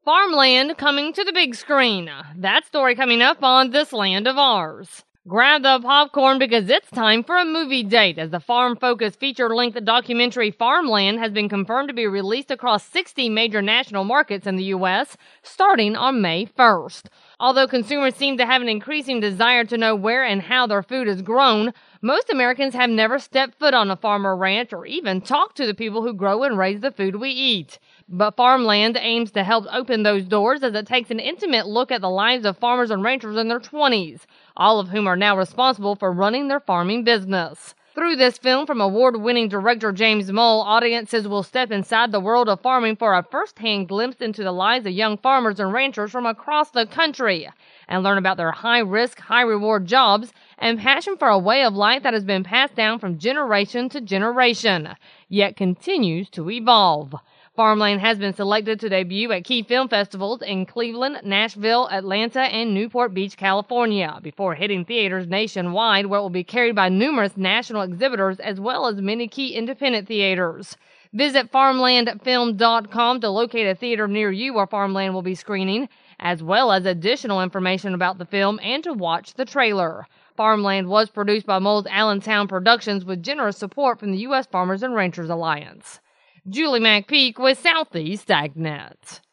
Farmland coming to the big screen. That story coming up on This Land of Ours. Grab the popcorn because it's time for a movie date as the farm-focused feature-length documentary Farmland has been confirmed to be released across 60 major national markets in the U.S. starting on May 1st. Although consumers seem to have an increasing desire to know where and how their food is grown, most Americans have never stepped foot on a farm or ranch or even talked to the people who grow and raise the food we eat. But Farmland aims to help open those doors as it takes an intimate look at the lives of farmers and ranchers in their 20s, all of whom are now responsible for running their farming business. Through this film from award-winning director James Moll, audiences will step inside the world of farming for a first-hand glimpse into the lives of young farmers and ranchers from across the country and learn about their high-risk, high-reward jobs and passion for a way of life that has been passed down from generation to generation, yet continues to evolve. Farmland has been selected to debut at key film festivals in Cleveland, Nashville, Atlanta, and Newport Beach, California, before hitting theaters nationwide where it will be carried by numerous national exhibitors as well as many key independent theaters. Visit farmlandfilm.com to locate a theater near you where Farmland will be screening, as well as additional information about the film and to watch the trailer. Farmland was produced by Moll's Allentown Productions with generous support from the U.S. Farmers and Ranchers Alliance. Julie McPeak with Southeast AgNet.